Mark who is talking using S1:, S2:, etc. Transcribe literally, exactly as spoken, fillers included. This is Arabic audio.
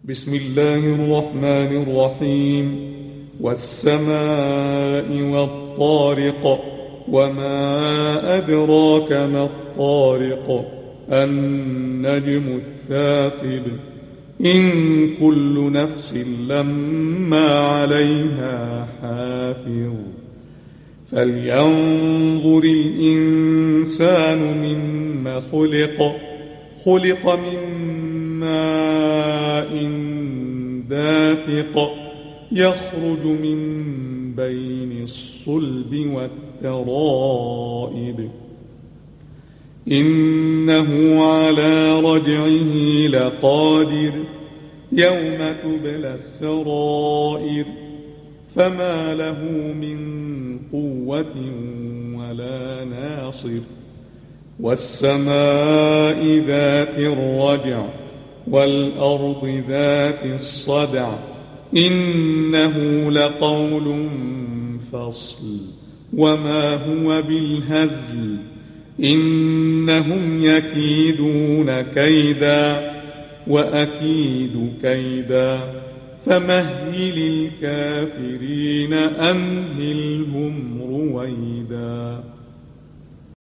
S1: بسم الله الرحمن الرحيم. والسماء والطارق، وما أدراك ما الطارق، النجم الثاقب. إن كل نفس لما عليها حافظ. فلينظر الإنسان مما خلق خلق من ماء دافق يخرج من بين الصلب والترائب. إنه على رجعه لقادر يوم تبلى السرائر. فما له من قوة ولا ناصر. والسماء ذات الرجع والأرض ذات الصدع. إنه لقول فصل وما هو بالهزل. إنهم يكيدون كيدا وأكيد كيدا. فمهل الكافرين أمهلهم رويدا.